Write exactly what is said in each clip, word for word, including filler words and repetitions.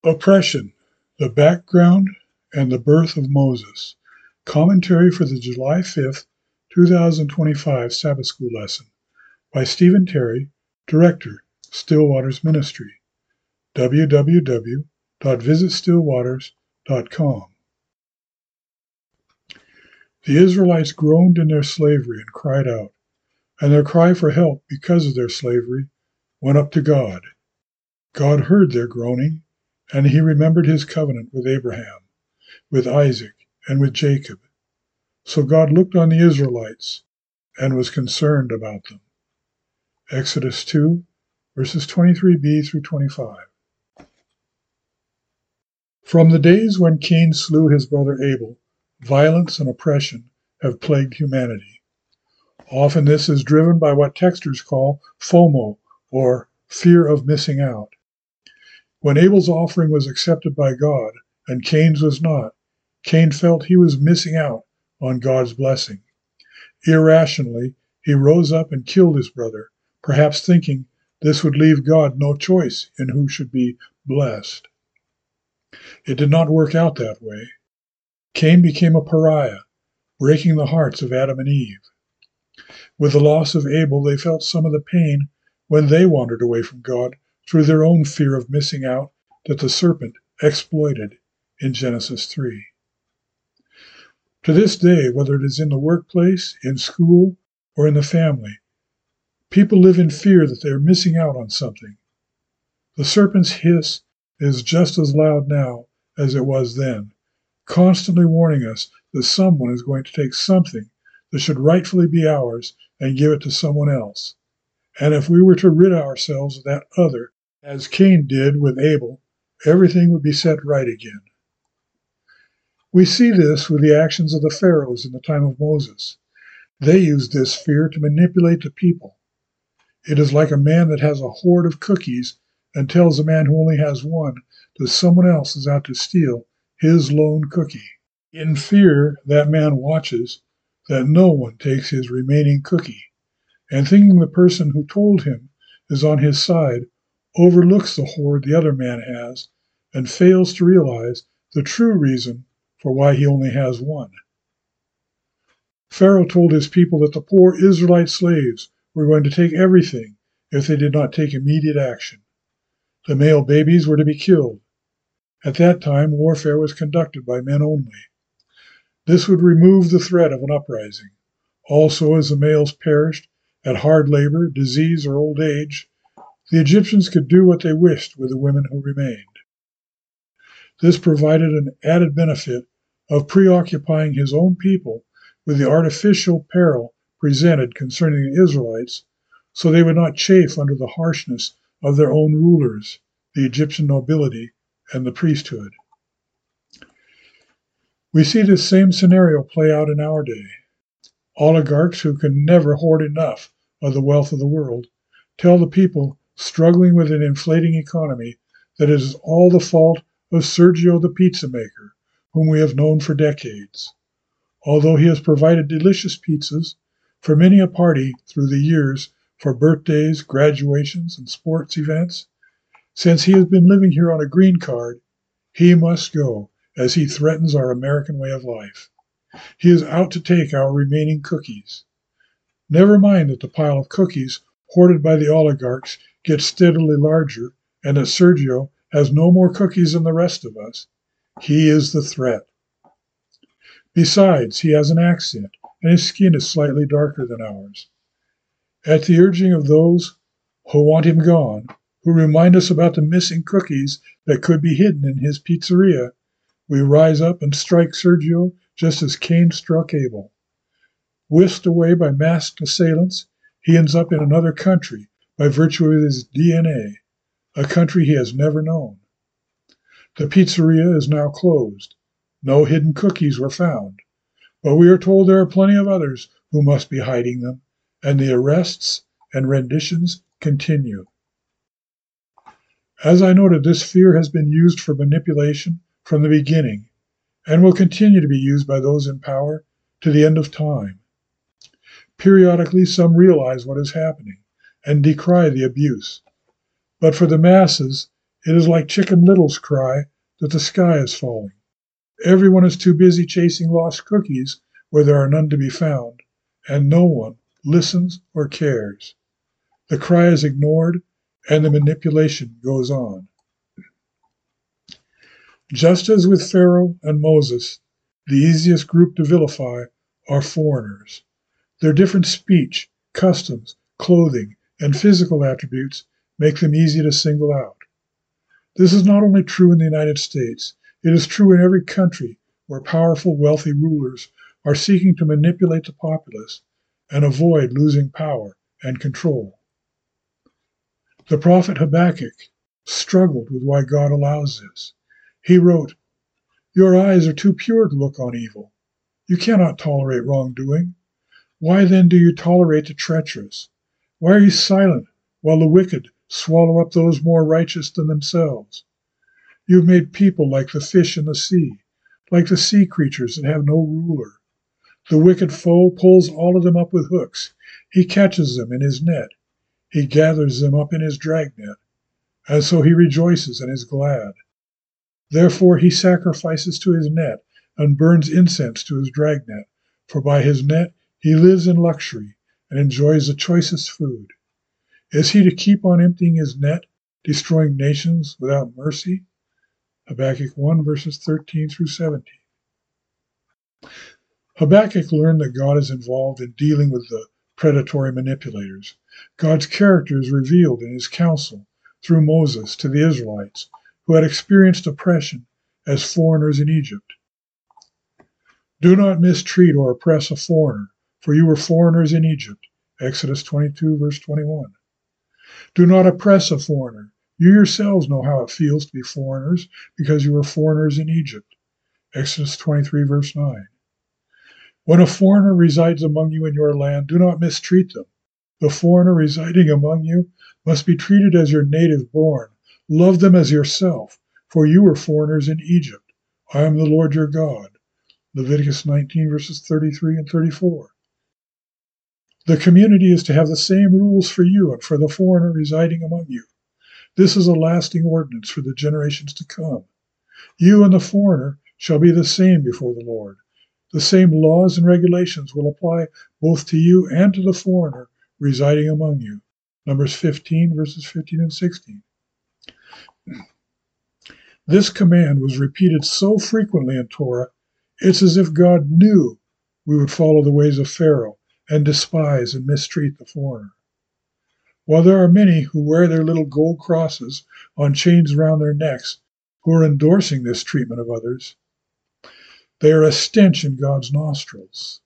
Oppression, the Background and the Birth of Moses. Commentary for the July fifth, two thousand twenty-five Sabbath School Lesson by Stephen Terry, Director, Still Waters Ministry. w w w dot visit still waters dot com. The Israelites groaned in their slavery and cried out, and their cry for help because of their slavery went up to God. God heard their groaning, and he remembered his covenant with Abraham, with Isaac, and with Jacob. So God looked on the Israelites and was concerned about them. Exodus two, verses twenty-three b through twenty-five. From the days when Cain slew his brother Abel, violence and oppression have plagued humanity. Often this is driven by what texters call FOMO, or fear of missing out. When Abel's offering was accepted by God and Cain's was not, Cain felt he was missing out on God's blessing. Irrationally, he rose up and killed his brother, perhaps thinking this would leave God no choice in who should be blessed. It did not work out that way. Cain became a pariah, breaking the hearts of Adam and Eve. With the loss of Abel, they felt some of the pain when they wandered away from God through their own fear of missing out that the serpent exploited in Genesis three. To this day, whether it is in the workplace, in school, or in the family, people live in fear that they are missing out on something. The serpent's hiss is just as loud now as it was then, constantly warning us that someone is going to take something that should rightfully be ours and give it to someone else. And if we were to rid ourselves of that other, as Cain did with Abel, everything would be set right again. We see this with the actions of the pharaohs in the time of Moses. They used this fear to manipulate the people. It is like a man that has a hoard of cookies and tells a man who only has one that someone else is out to steal his lone cookie. In fear, that man watches that no one takes his remaining cookie, and thinking the person who told him is on his side, overlooks the hoard the other man has and fails to realize the true reason for why he only has one. Pharaoh told his people that the poor Israelite slaves were going to take everything if they did not take immediate action. The male babies were to be killed. At that time, warfare was conducted by men only. This would remove the threat of an uprising. Also, as the males perished at hard labor, disease, or old age, the Egyptians could do what they wished with the women who remained. This provided an added benefit of preoccupying his own people with the artificial peril presented concerning the Israelites, so they would not chafe under the harshness of their own rulers, the Egyptian nobility and the priesthood. We see this same scenario play out in our day. Oligarchs who can never hoard enough of the wealth of the world tell the people struggling with an inflating economy that it is all the fault of Sergio the pizza maker, whom we have known for decades. Although he has provided delicious pizzas for many a party through the years for birthdays, graduations, and sports events, since he has been living here on a green card, he must go as he threatens our American way of life. He is out to take our remaining cookies. Never mind that the pile of cookies hoarded by the oligarchs gets steadily larger and that Sergio has no more cookies than the rest of us. He is the threat. Besides, he has an accent, and his skin is slightly darker than ours. At the urging of those who want him gone, who remind us about the missing cookies that could be hidden in his pizzeria, we rise up and strike Sergio just as Cain struck Abel. Whisked away by masked assailants, he ends up in another country by virtue of his D N A, a country he has never known. The pizzeria is now closed. No hidden cookies were found, but we are told there are plenty of others who must be hiding them, and the arrests and renditions continue. As I noted, this fear has been used for manipulation from the beginning, and will continue to be used by those in power to the end of time. Periodically, some realize what is happening and decry the abuse, but for the masses, It is like Chicken Little's cry that the sky is falling. Everyone is too busy chasing lost cookies where there are none to be found, and no one listens or cares. The cry is ignored, and the manipulation goes on. Just as with Pharaoh and Moses, the easiest group to vilify are foreigners. Their different speech, customs, clothing, and physical attributes make them easy to single out. This is not only true in the United States, it is true in every country where powerful, wealthy rulers are seeking to manipulate the populace and avoid losing power and control. The prophet Habakkuk struggled with why God allows this. He wrote, "Your eyes are too pure to look on evil. You cannot tolerate wrongdoing. Why then do you tolerate the treacherous? Why are you silent while the wicked swallow up those more righteous than themselves? You have made people like the fish in the sea, like the sea creatures that have no ruler. The wicked foe pulls all of them up with hooks. He catches them in his net. He gathers them up in his dragnet, and so he rejoices and is glad. Therefore he sacrifices to his net and burns incense to his dragnet, for by his net he lives in luxury and enjoys the choicest food. Is he to keep on emptying his net, destroying nations without mercy?" Habakkuk one, verses thirteen through seventeen. Habakkuk learned that God is involved in dealing with the predatory manipulators. God's character is revealed in his counsel through Moses to the Israelites, who had experienced oppression as foreigners in Egypt. "Do not mistreat or oppress a foreigner, for you were foreigners in Egypt." Exodus twenty-two, verse twenty-one. "Do not oppress a foreigner. You yourselves know how it feels to be foreigners, because you were foreigners in Egypt." Exodus twenty-three, verse nine. "When a foreigner resides among you in your land, do not mistreat them. The foreigner residing among you must be treated as your native born. Love them as yourself, for you were foreigners in Egypt. I am the Lord your God." Leviticus nineteen, verses thirty-three and thirty-four. The community is to have the same rules for you and for the foreigner residing among you. This is a lasting ordinance for the generations to come. You and the foreigner shall be the same before the Lord. The same laws and regulations will apply both to you and to the foreigner residing among you. Numbers fifteen, verses fifteen and sixteen. This command was repeated so frequently in Torah, it's as if God knew we would follow the ways of Pharaoh and despise and mistreat the foreigner. While there are many who wear their little gold crosses on chains around their necks who are endorsing this treatment of others, they are a stench in God's nostrils.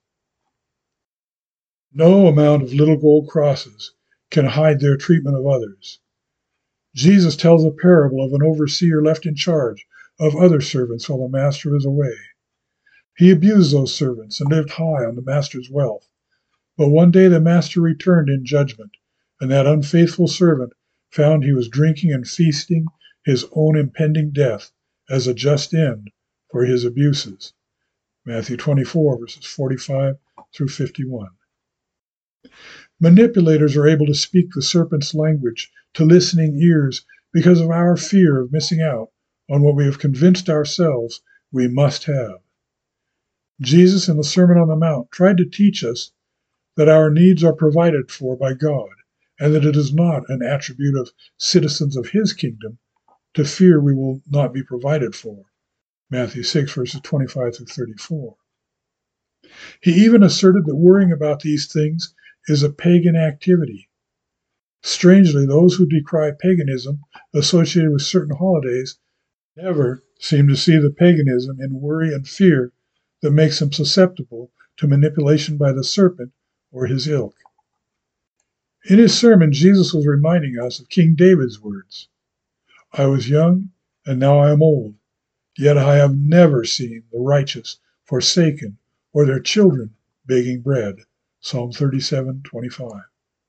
No amount of little gold crosses can hide their treatment of others. Jesus tells a parable of an overseer left in charge of other servants while the master was away. He abused those servants and lived high on the master's wealth. But one day the master returned in judgment, and that unfaithful servant found he was drinking and feasting his own impending death as a just end for his abuses. Matthew twenty-four, verses forty-five through fifty-one. Manipulators are able to speak the serpent's language to listening ears because of our fear of missing out on what we have convinced ourselves we must have. Jesus in the Sermon on the Mount tried to teach us that our needs are provided for by God, and that it is not an attribute of citizens of his kingdom to fear we will not be provided for. Matthew six, verses twenty-five through thirty-four. He even asserted that worrying about these things is a pagan activity. Strangely, those who decry paganism associated with certain holidays never seem to see the paganism in worry and fear that makes them susceptible to manipulation by the serpent or his ilk. In his sermon, Jesus was reminding us of King David's words, "I was young, and now I am old, yet I have never seen the righteous forsaken or their children begging bread." Psalm thirty-seven, twenty-five.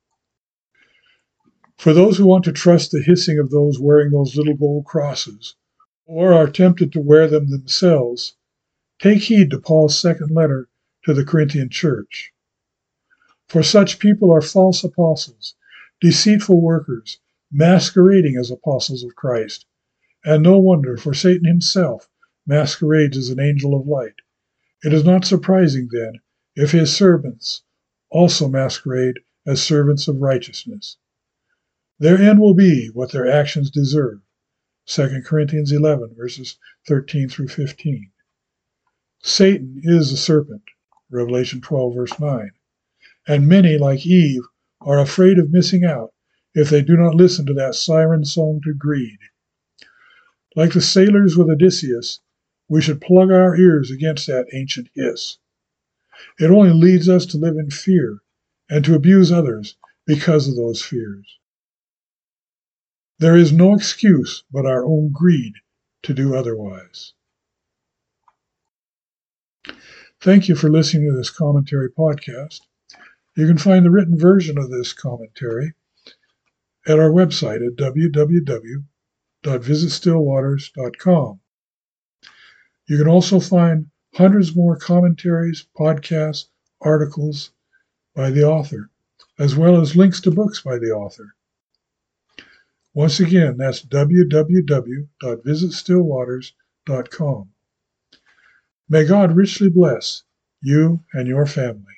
For those who want to trust the hissing of those wearing those little gold crosses, or are tempted to wear them themselves, take heed to Paul's second letter to the Corinthian church. For such people are false apostles, deceitful workers, masquerading as apostles of Christ. And no wonder, for Satan himself masquerades as an angel of light. It is not surprising, then, if his servants also masquerade as servants of righteousness. Their end will be what their actions deserve. Second Corinthians eleven, verses thirteen through fifteen. Satan is a serpent. Revelation twelve, verse nine. And many, like Eve, are afraid of missing out if they do not listen to that siren song to greed. Like the sailors with Odysseus, we should plug our ears against that ancient hiss. It only leads us to live in fear and to abuse others because of those fears. There is no excuse but our own greed to do otherwise. Thank you for listening to this commentary podcast. You can find the written version of this commentary at our website at w w w dot visit still waters dot com. You can also find hundreds more commentaries, podcasts, articles by the author, as well as links to books by the author. Once again, that's w w w dot visit still waters dot com. May God richly bless you and your family.